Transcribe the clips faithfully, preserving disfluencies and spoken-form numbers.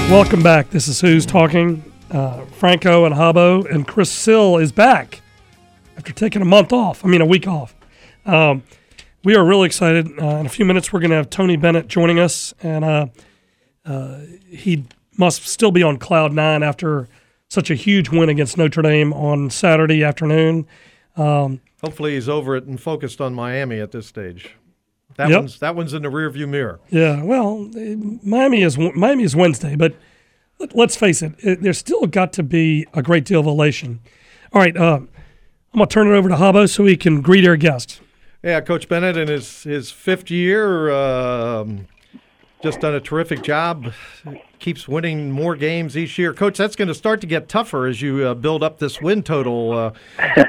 Welcome back. This is Who's Talking. Uh, Franco and Habbo, and Chris Sill is back after taking a month off. I mean, a week off. Um, we are really excited. Uh, in a few minutes, we're going to have Tony Bennett joining us, and uh, uh, he must still be on cloud nine after such a huge win against Notre Dame on Saturday afternoon. Um, Hopefully, he's over it and focused on Miami at this stage. That yep. one's that one's in the rearview mirror. Yeah, well, Miami is Miami is Wednesday, but let's face it, it, there's still got to be a great deal of elation. All right, uh, I'm going to turn it over to Habbo so he can greet our guest. Yeah, Coach Bennett in his, his fifth year, um, just done a terrific job. Keeps winning more games each year. Coach, that's going to start to get tougher as you uh, build up this win total, uh,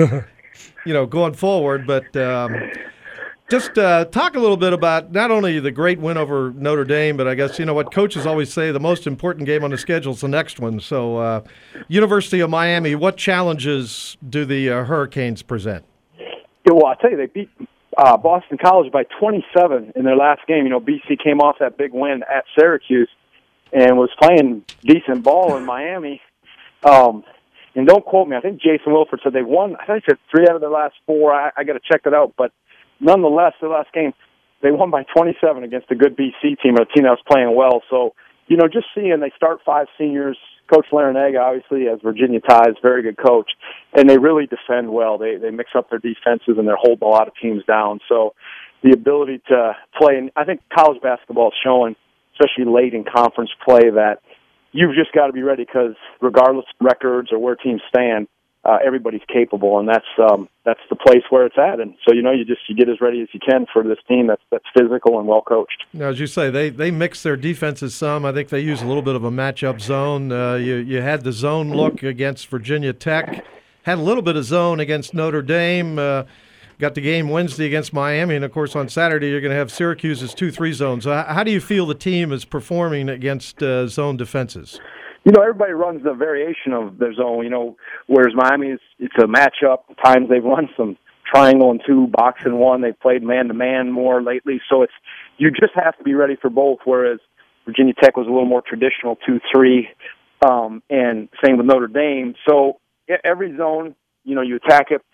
you know, going forward. But um, just uh, talk a little bit about not only the great win over Notre Dame, but I guess, you know, what coaches always say, the most important game on the schedule is the next one. So uh, University of Miami, what challenges do the uh, Hurricanes present? Yeah, well, I'll tell you, they beat uh, Boston College by twenty-seven in their last game. You know, B C came off that big win at Syracuse and was playing decent ball in Miami. Um, and don't quote me, I think Jason Wilford said they won, I think they said three out of their last four. I, I got to check that out. But nonetheless, their last game, they won by twenty-seven against a good B C team, a team that was playing well. So, you know, just seeing they start five seniors. Coach Larinaga, obviously, has Virginia ties, very good coach, and they really defend well. They they mix up their defenses, and they're holding a lot of teams down. So the ability to play, and I think college basketball is showing, especially late in conference play, that you've just got to be ready because regardless of records or where teams stand, uh, everybody's capable, and that's um, that's the place where it's at. And so, you know, you just you get as ready as you can for this team that's that's physical and well coached. Now, as you say, they they mix their defenses some. I think they use a little bit of a matchup zone. Uh, you you had the zone look against Virginia Tech, had a little bit of zone against Notre Dame. Uh, got the game Wednesday against Miami, and of course on Saturday you're going to have Syracuse's two three zones. So how do you feel the team is performing against uh, zone defenses? You know, everybody runs a variation of their zone, you know, whereas Miami is, it's a matchup. At times they've run some triangle and two, box and one. They've played man-to-man more lately. So it's you just have to be ready for both, whereas Virginia Tech was a little more traditional two three, um, and same with Notre Dame. So every zone, you know, you attack it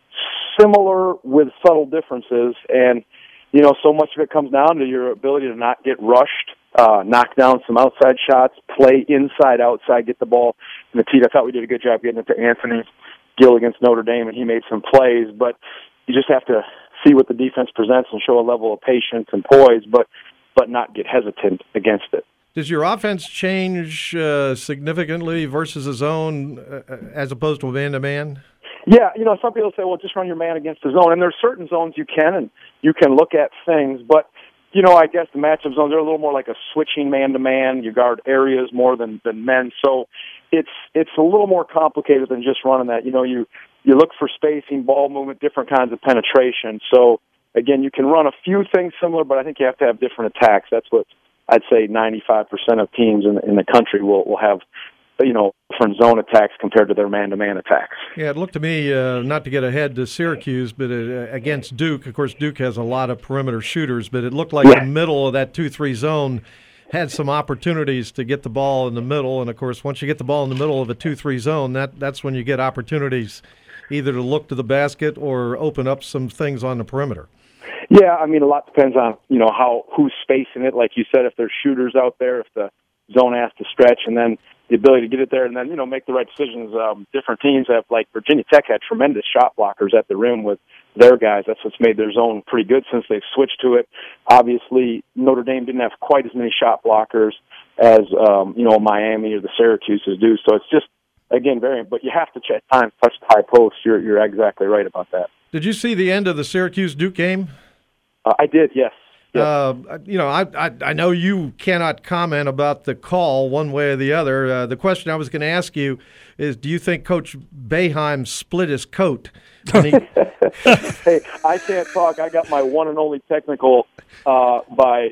similar with subtle differences. And, you know, so much of it comes down to your ability to not get rushed, Uh, knock down some outside shots, play inside, outside, get the ball in the teeth. I thought we did a good job getting it to Anthony Gill against Notre Dame, and he made some plays. But you just have to see what the defense presents and show a level of patience and poise, but but not get hesitant against it. Does your offense change uh, significantly versus a zone uh, as opposed to a man-to-man? Yeah, you know, some people say, well, just run your man against the zone. And there's certain zones you can, and you can look at things, but you know, I guess the matchup zones are a little more like a switching man-to-man. You guard areas more than, than men. So it's it's a little more complicated than just running that. You know, you, you look for spacing, ball movement, different kinds of penetration. So, again, you can run a few things similar, but I think you have to have different attacks. That's what I'd say ninety-five percent of teams in, in the country will, will have, you know, different zone attacks compared to their man-to-man attacks. Yeah, it looked to me, uh, not to get ahead to Syracuse, but uh, against Duke, of course, Duke has a lot of perimeter shooters, but it looked like yeah. the middle of that two three zone had some opportunities to get the ball in the middle, and, of course, once you get the ball in the middle of a two three zone, that that's when you get opportunities either to look to the basket or open up some things on the perimeter. Yeah, I mean, a lot depends on, you know, how who's spacing it. Like you said, if there's shooters out there, if the zone has to stretch, and then the ability to get it there and then, you know, make the right decisions. Um, different teams have, like Virginia Tech had tremendous shot blockers at the rim with their guys. That's what's made their zone pretty good since they've switched to it. Obviously, Notre Dame didn't have quite as many shot blockers as, um, you know, Miami or the Syracuse's do. So it's just, again, variant. But you have to at times touch the high post. You're, you're exactly right about that. Did you see the end of the Syracuse-Duke game? Uh, I did, yes. Yeah. Uh, you know, I, I I know you cannot comment about the call one way or the other. Uh, the question I was going to ask you is, do you think Coach Boeheim split his coat? When he... Hey, I can't talk. I got my one and only technical uh, by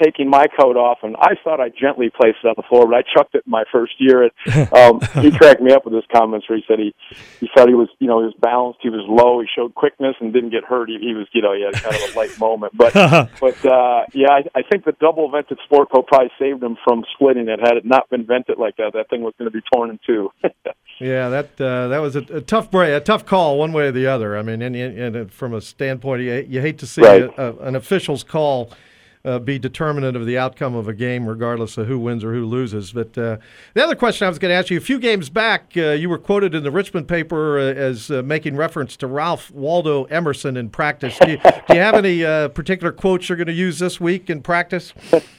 taking my coat off, and I thought I gently placed it on the floor, but I chucked it in my first year. And, um, he cracked me up with his comments where he said he, he felt he was, you know, he was balanced, he was low, he showed quickness and didn't get hurt. He, he was, you know, he had kind of a light moment. But, but uh, yeah, I, I think the double-vented sport coat probably saved him from splitting it. Had it not been vented like that, that thing was going to be torn in two. Yeah, that uh, that was a, a tough break, a tough call one way or the other. I mean, and, and from a standpoint, you, you hate to see right. a, a, an official's call uh, be determinant of the outcome of a game, regardless of who wins or who loses. But uh, the other question I was going to ask you, a few games back, uh, you were quoted in the Richmond paper uh, as uh, making reference to Ralph Waldo Emerson in practice. Do you, do you have any uh, particular quotes you're going to use this week in practice?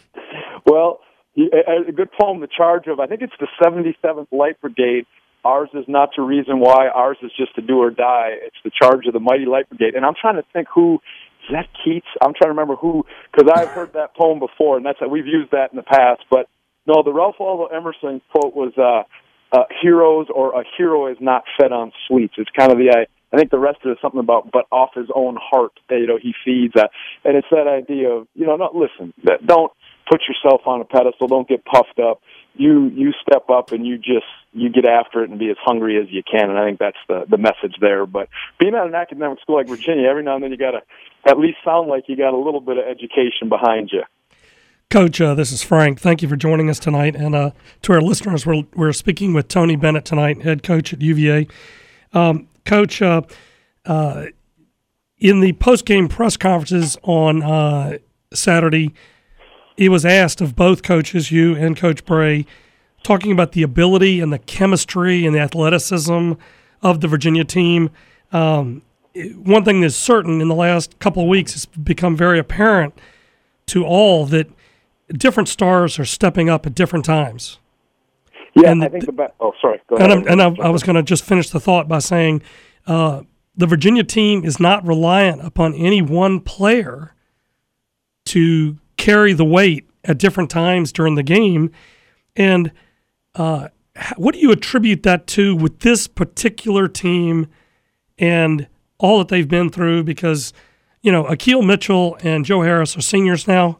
Well, a good poem, The Charge of, I think it's the seventy-seventh Light Brigade. Ours is not to reason why. Ours is just to do or die. It's the charge of the mighty Light Brigade. And I'm trying to think who, is that Keats? I'm trying to remember who, because I've heard that poem before, and that's we've used that in the past. But no, the Ralph Waldo Emerson quote was, uh, uh, heroes or a hero is not fed on sweets. It's kind of the, I, I think the rest of it is something about, but off his own heart, you know, he feeds that. And it's that idea of, you know, not listen, don't put yourself on a pedestal, don't get puffed up. You you step up and you just you get after it and be as hungry as you can, and I think that's the the message there. But being at an academic school like Virginia, every now and then you got to at least sound like you got a little bit of education behind you. Coach, uh, this is Frank. Thank you for joining us tonight, and uh, to our listeners, we're we're speaking with Tony Bennett tonight, head coach at U V A. Um, coach, uh, uh, in the post game press conferences on uh, Saturday, he was asked of both coaches, you and Coach Bray, talking about the ability and the chemistry and the athleticism of the Virginia team. Um, one thing that's certain in the last couple of weeks, it's become very apparent to all that different stars are stepping up at different times. Yeah, and I think the best. Oh, sorry. Go ahead. And, and I, I was going to just finish the thought by saying uh, the Virginia team is not reliant upon any one player to carry the weight at different times during the game. And uh, what do you attribute that to with this particular team and all that they've been through? Because, you know, Akil Mitchell and Joe Harris are seniors now,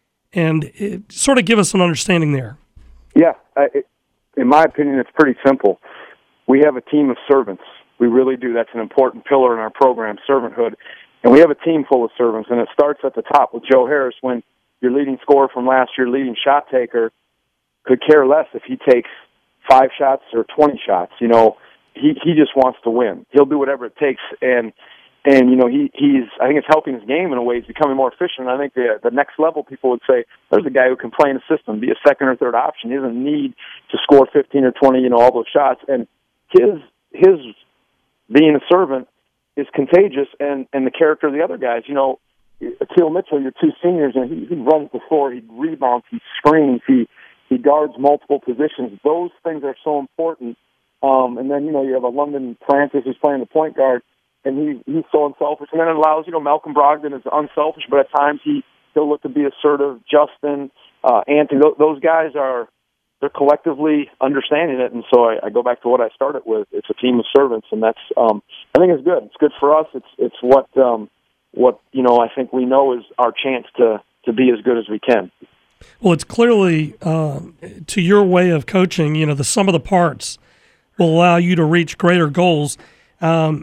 and it, sort of give us an understanding there. Yeah, I, it, in my opinion, it's pretty simple. We have a team of servants. We really do. That's an important pillar in our program, servanthood. And we have a team full of servants, and it starts at the top with Joe Harris when your leading scorer from last year, leading shot taker, could care less if he takes five shots or twenty shots. You know, he he just wants to win. He'll do whatever it takes, and and you know he he's I think it's helping his game in a way. He's becoming more efficient. And I think the the next level, people would say, there's a guy who can play in a system, be a second or third option. He doesn't need to score fifteen or twenty, you know, all those shots. And his his being a servant is contagious, and and the character of the other guys, you know. Akil Mitchell, your two seniors, and he, he runs the floor, he rebounds, he screens, he he guards multiple positions. Those things are so important. Um, and then, you know, you have a London Francis who's playing the point guard, and he he's so unselfish. And then it allows, you know, Malcolm Brogdon is unselfish, but at times he, he'll look to be assertive. Justin, uh, Anthony, those guys are, they're collectively understanding it. And so I, I go back to what I started with. It's a team of servants, and that's, um, I think it's good. It's good for us. It's, it's what, um, what, you know, I think we know is our chance to, to be as good as we can. Well, it's clearly, uh, to your way of coaching, you know, the sum of the parts will allow you to reach greater goals. Um,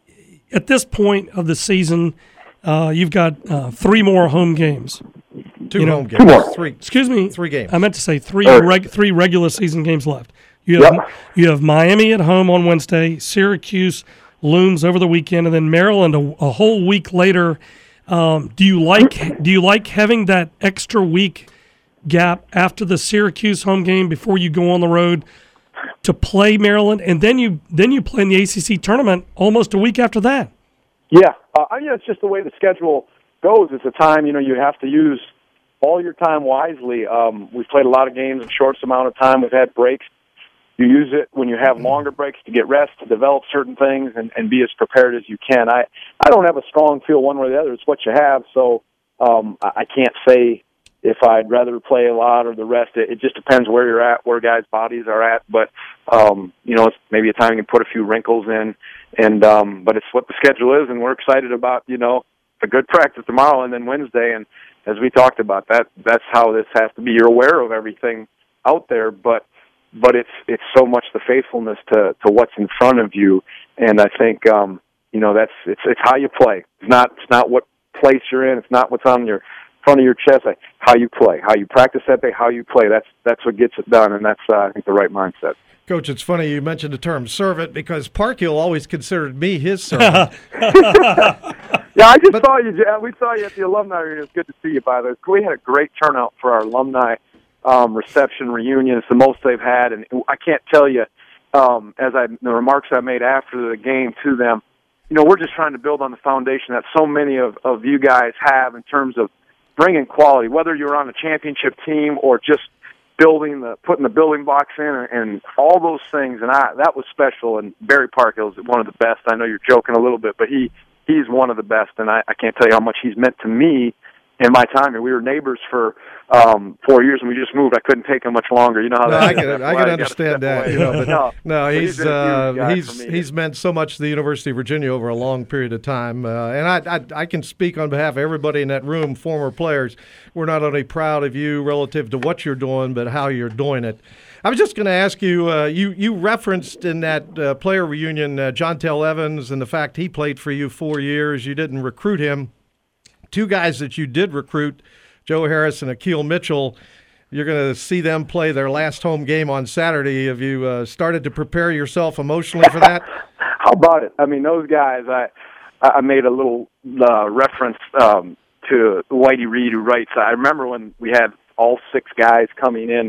at this point of the season, uh, you've got uh, three more home games. Two you know, home games. Two more. Three. Excuse me. Three games. I meant to say three reg- three regular season games left. You have, yep. you have Miami at home on Wednesday, Syracuse looms over the weekend, and then Maryland a, a whole week later. Um, do you like do you like having that extra week gap after the Syracuse home game before you go on the road to play Maryland, and then you then you play in the A C C tournament almost a week after that? Yeah, uh, I mean, it's just the way the schedule goes. It's a time, you know, you have to use all your time wisely. Um, we've played a lot of games in short amount of time. We've had breaks. You use it when you have longer breaks to get rest, to develop certain things, and, and be as prepared as you can. I, I don't have a strong feel one way or the other. It's what you have, so um, I, I can't say if I'd rather play a lot or the rest. It, it just depends where you're at, where guys' bodies are at. But, um, you know, it's maybe a time you can put a few wrinkles in. and um, But it's what the schedule is, and we're excited about, you know, a good practice tomorrow and then Wednesday. And as we talked about, that that's how this has to be. You're aware of everything out there, but but it's it's so much the faithfulness to, to what's in front of you, and I think um, you know that's it's it's how you play. It's not it's not what place you're in. It's not what's on your front of your chest. Like how you play, how you practice that day, how you play. That's that's what gets it done, and that's uh, I think the right mindset. Coach, it's funny you mentioned the term servant because Parkhill always considered me his servant. Yeah, I just but, saw you. We saw you at the alumni reunion. It's good to see you, by the way. We had a great turnout for our alumni um, reception reunion. It's the most they've had, and I can't tell you, um, as I the remarks I made after the game to them, you know, we're just trying to build on the foundation that so many of, of you guys have in terms of bringing quality, whether you're on a championship team or just building the putting the building blocks in and, and all those things. And I that was special. And Barry Parkhill is one of the best. I know you're joking a little bit, but he he's one of the best. And I, I can't tell you how much he's meant to me in my time here. We were neighbors for um, four years, and we just moved. I couldn't take him much longer. You know how no, that I can, I can understand that. You know, but no, no, he's he's uh, he's he's meant so much to the University of Virginia over a long period of time. Uh, and I, I I can speak on behalf of everybody in that room, former players. We're not only proud of you relative to what you're doing, but how you're doing it. I was just going to ask you, uh, you you referenced in that uh, player reunion uh, Jontel Evans and the fact he played for you four years. You didn't recruit him. Two guys that you did recruit, Joe Harris and Akil Mitchell, you're going to see them play their last home game on Saturday. Have you uh, started to prepare yourself emotionally for that? How about it? I mean, those guys, I I made a little uh, reference um, to Whitey Reed, who writes, I remember when we had all six guys coming in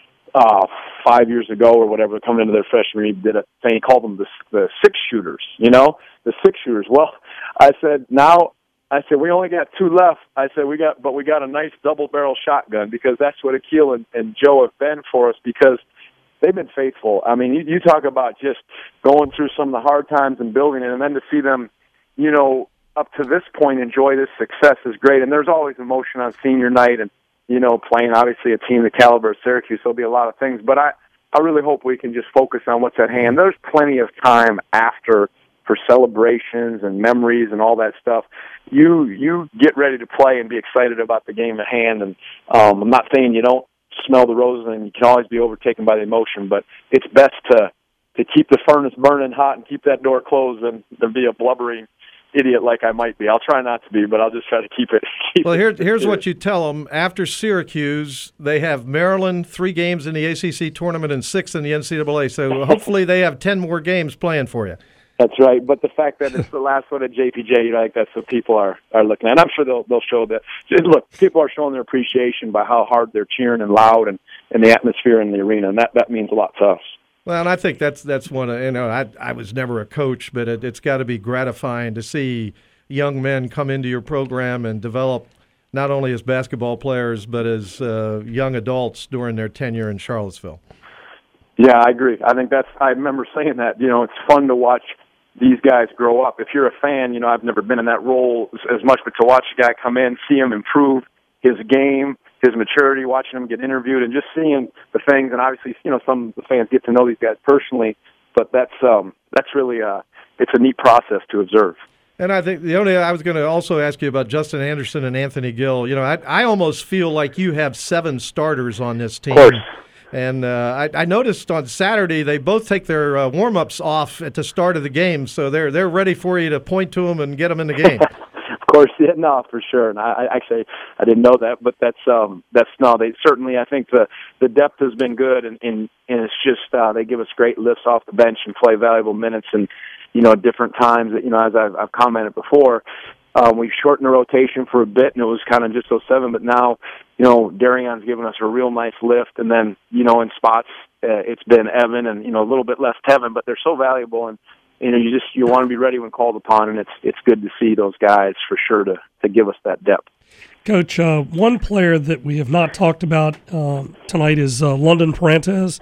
uh, five years ago or whatever, coming into their freshman year, he did a thing, he called them the, the six shooters, you know, the six shooters. Well, I said, now, I said, we only got two left. I said, we got, but we got a nice double-barrel shotgun because that's what Akil and, and Joe have been for us because they've been faithful. I mean, you, you talk about just going through some of the hard times and building it, and then to see them, you know, up to this point enjoy this success is great. And there's always emotion on senior night and, you know, playing obviously a team the caliber of Syracuse. There'll be a lot of things. But I, I really hope we can just focus on what's at hand. There's plenty of time after for celebrations and memories and all that stuff. You you get ready to play and be excited about the game at hand. And um, I'm not saying you don't smell the roses and you can always be overtaken by the emotion, but it's best to to keep the furnace burning hot and keep that door closed than, than be a blubbering idiot like I might be. I'll try not to be, but I'll just try to keep it. Keep well, here, it, here's what you tell them. After Syracuse, they have Maryland, three games in the A C C tournament and six in the N C double A. So hopefully they have ten more games playing for you. That's right, but the fact that it's the last one at J P J, you know, like that's what people are, are looking at. And I'm sure they'll they'll show that. Look, people are showing their appreciation by how hard they're cheering and loud and, and the atmosphere in the arena, and that, that means a lot to us. Well, and I think that's that's one of, you know, I I was never a coach, but it, it's got to be gratifying to see young men come into your program and develop not only as basketball players but as uh, young adults during their tenure in Charlottesville. Yeah, I agree. I think that's, I remember saying that, you know, it's fun to watch these guys grow up. If you're a fan, you know, I've never been in that role as much, but to watch a guy come in, see him improve his game, his maturity, watching him get interviewed, and just seeing the things. And obviously, you know, some of the fans get to know these guys personally, but that's um, that's really uh, it's a neat process to observe. And I think the only I was going to also ask you about Justin Anderson and Anthony Gill. You know, I I almost feel like you have seven starters on this team. Of course. And uh, I, I noticed on Saturday they both take their uh, warm-ups off at the start of the game, so they're they're ready for you to point to them and get them in the game. Of course, yeah, no, for sure. And I, I actually I didn't know that, but that's um that's no. They certainly, I think the the depth has been good, and and, and it's just uh, they give us great lifts off the bench and play valuable minutes, and you know at different times. You know, as I've, I've commented before. Um, we've shortened the rotation for a bit, and it was kind of just those seven. But now, you know, Darion's given us a real nice lift, and then, you know, in spots, uh, it's been Evan, and you know, a little bit less Tevin. But they're so valuable, and you know, you just you want to be ready when called upon, and it's it's good to see those guys for sure to to give us that depth. Coach, uh, one player that we have not talked about um, tonight is uh, London Parantes.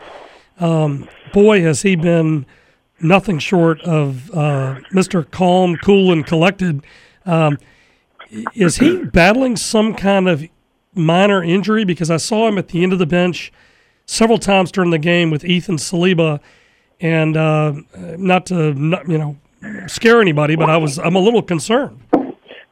Um, boy, has he been nothing short of uh, Mister Calm, cool, and collected. Um, is he battling some kind of minor injury? Because I saw him at the end of the bench several times during the game with Ethan Saliba, and uh, not to not, you know scare anybody, but I was I'm a little concerned.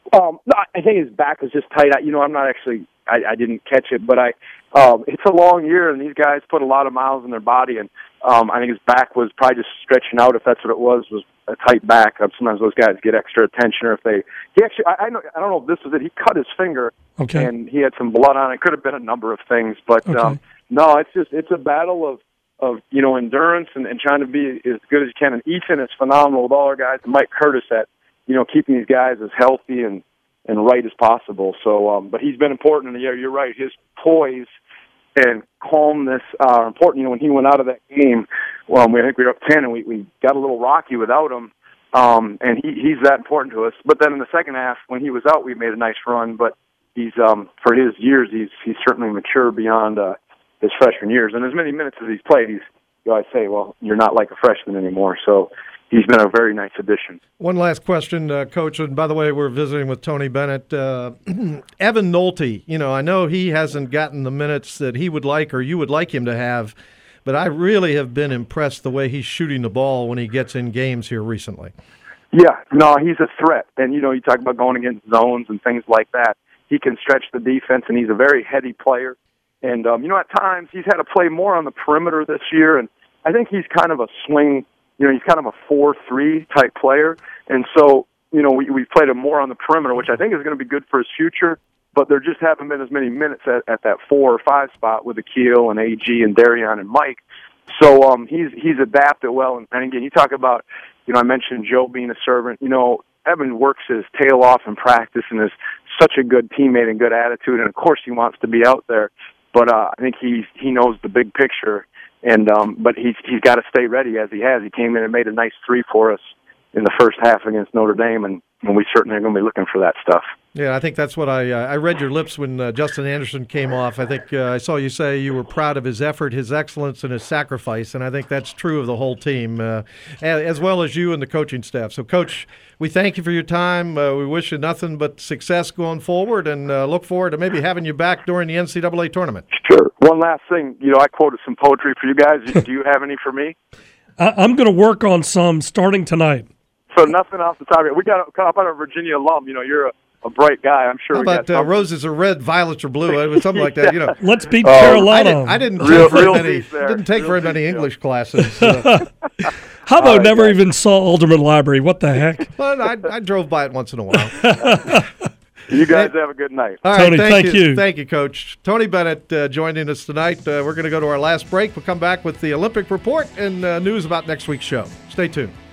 Um, no, I think his back was just tight. I, you know, I'm not actually, I, I didn't catch it, but I, um, it's a long year, and these guys put a lot of miles in their body, and um, I think his back was probably just stretching out. If that's what it was, was a tight back. Um, sometimes those guys get extra attention, or if they, he actually, I, I know, I don't know if this was it. He cut his finger, okay, and he had some blood on it. It could have been a number of things, but okay. um, no, it's just, it's a battle of. of, you know, endurance and, and trying to be as good as you can. And Ethan is phenomenal with all our guys. And Mike Curtis at, you know, keeping these guys as healthy and, and right as possible. So, um, but he's been important. And yeah, you're right. His poise and calmness are important. You know, when he went out of that game, well, we, I think we were up ten and we, we got a little rocky without him. Um, and he, he's that important to us. But then in the second half, when he was out, we made a nice run. But he's, um, for his years, he's, he's certainly mature beyond, uh, his freshman years, and as many minutes as he's played, he's, you know, I say, well, you're not like a freshman anymore. So he's been a very nice addition. One last question, uh, Coach, and by the way, we're visiting with Tony Bennett. Uh, Evan Nolte, you know, I know he hasn't gotten the minutes that he would like or you would like him to have, but I really have been impressed the way he's shooting the ball when he gets in games here recently. Yeah, no, he's a threat. And, you know, you talk about going against zones and things like that. He can stretch the defense, and he's a very heady player. And, um, you know, at times he's had to play more on the perimeter this year, and I think he's kind of a swing, you know, he's kind of a four three type player. And so, you know, we, we've played him more on the perimeter, which I think is going to be good for his future, but there just haven't been as many minutes at, at that four or five spot with Akil and A G and Darion and Mike. So um, he's he's adapted well. And, and, again, you talk about, you know, I mentioned Joe being a servant. You know, Evan works his tail off in practice and is such a good teammate and good attitude, and, of course, he wants to be out there. But uh, I think he he knows the big picture, and um, but he's he's got to stay ready as he has. He came in and made a nice three for us in the first half against Notre Dame, and, and we certainly are going to be looking for that stuff. Yeah, I think that's what I uh, I read your lips when uh, Justin Anderson came off. I think uh, I saw you say you were proud of his effort, his excellence, and his sacrifice, and I think that's true of the whole team, uh, as well as you and the coaching staff. So, Coach, we thank you for your time. Uh, we wish you nothing but success going forward, and uh, look forward to maybe having you back during the N C double A tournament. Sure. One last thing. You know, I quoted some poetry for you guys. Do you have any for me? I, I'm going to work on some starting tonight. So nothing off the top of it. We got how about a Virginia alum? You know, you're a, a bright guy. I'm sure. How we about got uh, roses are red, violets are blue, uh, something like that. You know, Let's beat Oh, Carolina. I didn't, I didn't Real- take very real many. deep there. Didn't take Real very deep, many yeah. English classes. Uh, Habbo All right, never guys. even saw Alderman Library. What the heck? but I, I drove by it once in a while. You guys have a good night. All right, Tony, thank, thank you. you. Thank you, Coach. Tony Bennett uh, joining us tonight. Uh, we're going to go to our last break. We'll come back with the Olympic report and uh, news about next week's show. Stay tuned.